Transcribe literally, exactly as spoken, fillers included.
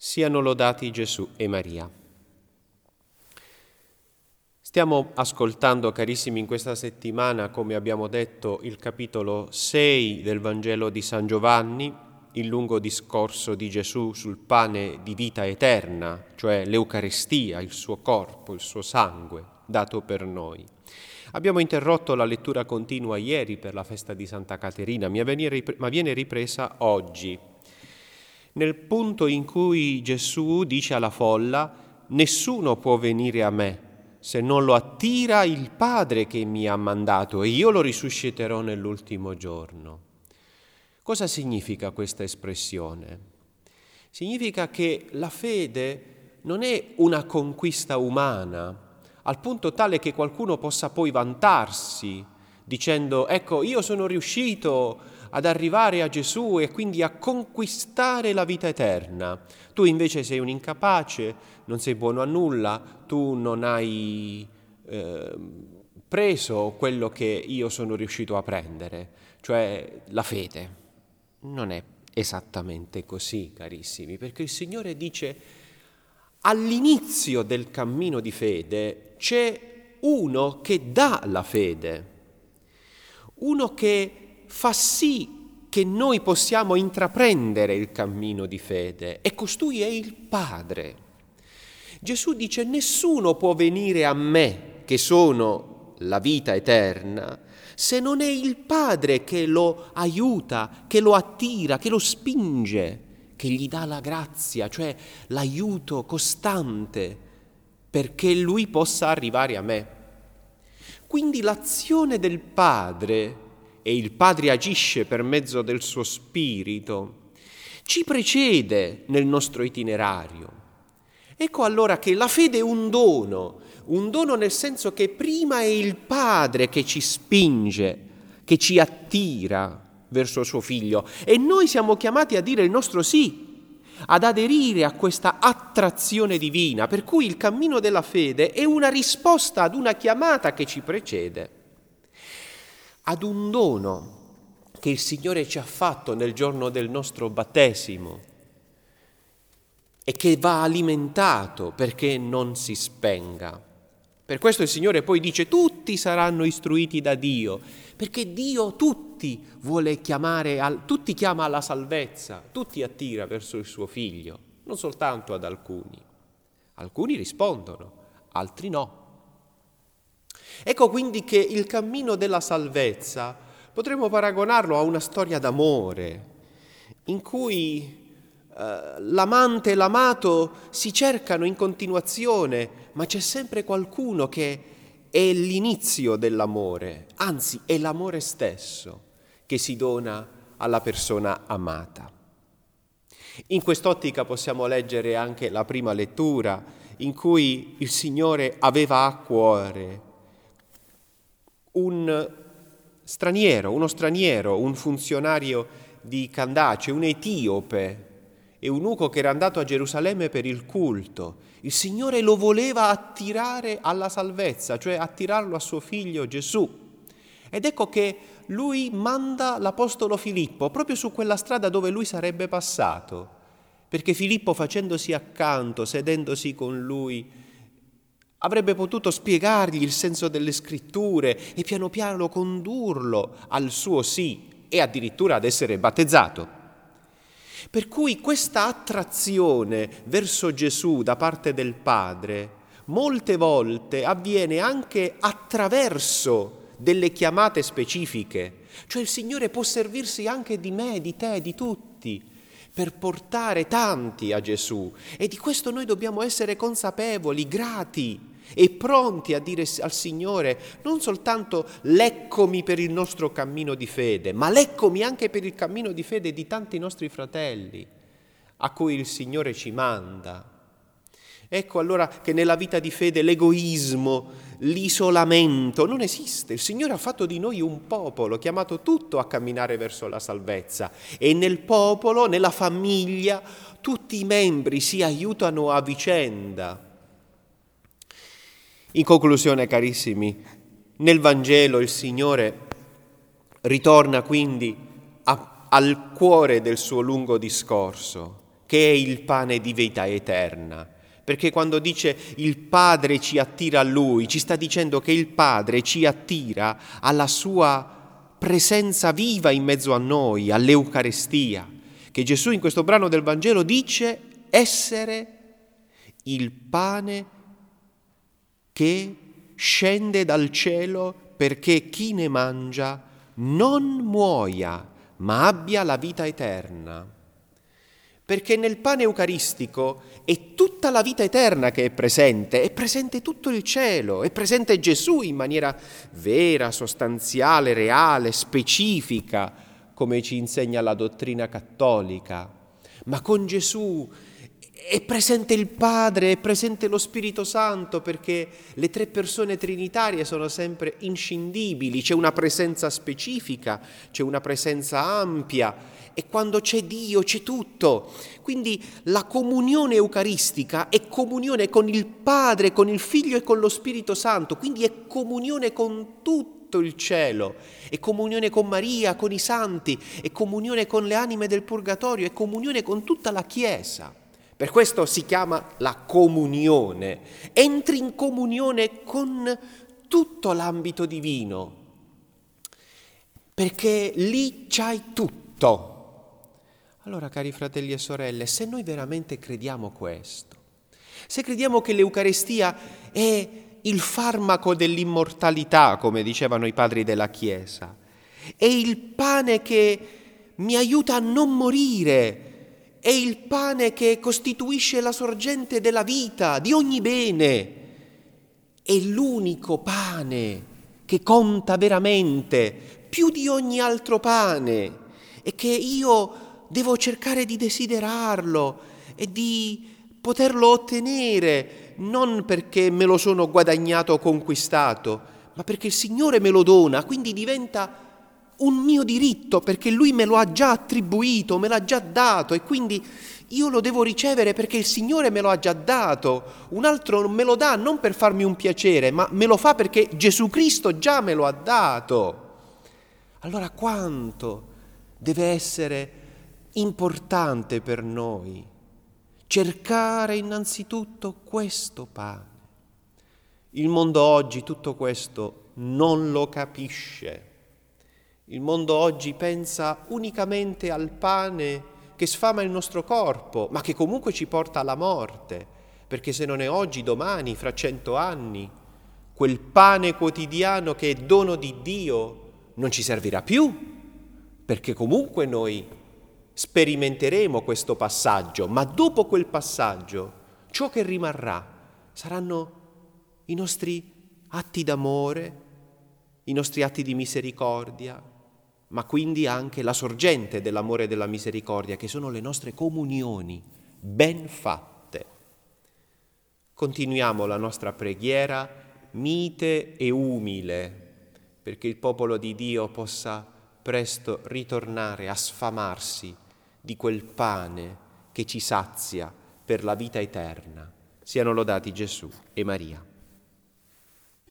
Siano lodati Gesù e Maria. Stiamo ascoltando, carissimi, in questa settimana, come abbiamo detto, il capitolo sei del Vangelo di San Giovanni, il lungo discorso di Gesù sul pane di vita eterna, cioè l'Eucaristia, il suo corpo, il suo sangue dato per noi. Abbiamo interrotto la lettura continua ieri per la festa di Santa Caterina, ma viene ripresa oggi, nel punto in cui Gesù dice alla folla: nessuno può venire a me se non lo attira il Padre che mi ha mandato, e io lo risusciterò nell'ultimo giorno. Cosa significa questa espressione? Significa che la fede non è una conquista umana, al punto tale che qualcuno possa poi vantarsi dicendo: ecco, io sono riuscito ad arrivare a Gesù e quindi a conquistare la vita eterna. Tu invece sei un incapace, non sei buono a nulla, tu non hai eh, preso quello che io sono riuscito a prendere, cioè la fede. Non è esattamente così, carissimi, perché il Signore dice: all'inizio del cammino di fede c'è uno che dà la fede, uno che fa sì che noi possiamo intraprendere il cammino di fede, e costui è il Padre. Gesù dice: nessuno può venire a me, che sono la vita eterna, se non è il Padre che lo aiuta, che lo attira, che lo spinge, che gli dà la grazia, cioè l'aiuto costante perché lui possa arrivare a me. Quindi l'azione del Padre, e il Padre agisce per mezzo del suo Spirito, ci precede nel nostro itinerario. Ecco allora che la fede è un dono, un dono nel senso che prima è il Padre che ci spinge, che ci attira verso suo Figlio, e noi siamo chiamati a dire il nostro sì, ad aderire a questa attrazione divina, per cui il cammino della fede è una risposta ad una chiamata che ci precede, ad un dono che il Signore ci ha fatto nel giorno del nostro battesimo e che va alimentato perché non si spenga. Per questo il Signore poi dice: tutti saranno istruiti da Dio, perché Dio tutti vuole chiamare, al, tutti chiama alla salvezza, tutti attira verso il suo Figlio, non soltanto ad alcuni. Alcuni rispondono, altri no. Ecco quindi che il cammino della salvezza potremmo paragonarlo a una storia d'amore, in cui eh, l'amante e l'amato si cercano in continuazione, ma c'è sempre qualcuno che è l'inizio dell'amore, anzi è l'amore stesso che si dona alla persona amata. In quest'ottica possiamo leggere anche la prima lettura, in cui il Signore aveva a cuore un straniero, uno straniero, un funzionario di Candace, un etiope, eunuco che era andato a Gerusalemme per il culto. Il Signore lo voleva attirare alla salvezza, cioè attirarlo a suo figlio Gesù. Ed ecco che lui manda l'apostolo Filippo proprio su quella strada dove lui sarebbe passato, perché Filippo, facendosi accanto, sedendosi con lui, avrebbe potuto spiegargli il senso delle scritture e piano piano condurlo al suo sì e addirittura ad essere battezzato. Per cui questa attrazione verso Gesù da parte del Padre molte volte avviene anche attraverso delle chiamate specifiche, cioè il Signore può servirsi anche di me, di te, di tutti, per portare tanti a Gesù, e di questo noi dobbiamo essere consapevoli, grati e pronti a dire al Signore non soltanto l'eccomi per il nostro cammino di fede, ma l'eccomi anche per il cammino di fede di tanti nostri fratelli a cui il Signore ci manda. Ecco allora che nella vita di fede l'egoismo, l'isolamento non esiste. Il Signore ha fatto di noi un popolo chiamato tutto a camminare verso la salvezza, e nel popolo, nella famiglia, tutti i membri si aiutano a vicenda. In conclusione, carissimi, nel Vangelo il Signore ritorna quindi a, al cuore del suo lungo discorso, che è il pane di vita eterna. Perché quando dice il Padre ci attira a Lui, ci sta dicendo che il Padre ci attira alla sua presenza viva in mezzo a noi, all'Eucarestia, che Gesù in questo brano del Vangelo dice essere il pane che scende dal cielo perché chi ne mangia non muoia, ma abbia la vita eterna. Perché nel pane eucaristico è tutta la vita eterna che è presente, è presente tutto il cielo, è presente Gesù in maniera vera, sostanziale, reale, specifica, come ci insegna la dottrina cattolica. Ma con Gesù è presente il Padre, è presente lo Spirito Santo, perché le tre persone trinitarie sono sempre inscindibili, c'è una presenza specifica, c'è una presenza ampia, e quando c'è Dio c'è tutto. Quindi la comunione eucaristica è comunione con il Padre, con il Figlio e con lo Spirito Santo, quindi è comunione con tutto il cielo, è comunione con Maria, con i santi, è comunione con le anime del purgatorio, è comunione con tutta la Chiesa. Per questo si chiama la comunione. Entri in comunione con tutto l'ambito divino, perché lì c'hai tutto. Allora, cari fratelli e sorelle, se noi veramente crediamo questo, se crediamo che l'Eucarestia è il farmaco dell'immortalità, come dicevano i padri della Chiesa, è il pane che mi aiuta a non morire, è il pane che costituisce la sorgente della vita, di ogni bene, è l'unico pane che conta veramente, più di ogni altro pane, e che io devo cercare di desiderarlo e di poterlo ottenere, non perché me lo sono guadagnato o conquistato, ma perché il Signore me lo dona, quindi diventa un mio diritto, perché Lui me lo ha già attribuito, me l'ha già dato, e quindi io lo devo ricevere perché il Signore me lo ha già dato. Un altro me lo dà non per farmi un piacere, ma me lo fa perché Gesù Cristo già me lo ha dato. Allora quanto deve essere importante per noi cercare innanzitutto questo pane. Il mondo oggi tutto questo non lo capisce. Il mondo oggi pensa unicamente al pane che sfama il nostro corpo, ma che comunque ci porta alla morte, perché se non è oggi, domani, fra cento anni, quel pane quotidiano che è dono di Dio non ci servirà più, perché comunque noi sperimenteremo questo passaggio, ma dopo quel passaggio ciò che rimarrà saranno i nostri atti d'amore, i nostri atti di misericordia, ma quindi anche la sorgente dell'amore e della misericordia, che sono le nostre comunioni ben fatte. Continuiamo la nostra preghiera mite e umile, perché il popolo di Dio possa presto ritornare a sfamarsi di quel pane che ci sazia per la vita eterna. Siano lodati Gesù e Maria.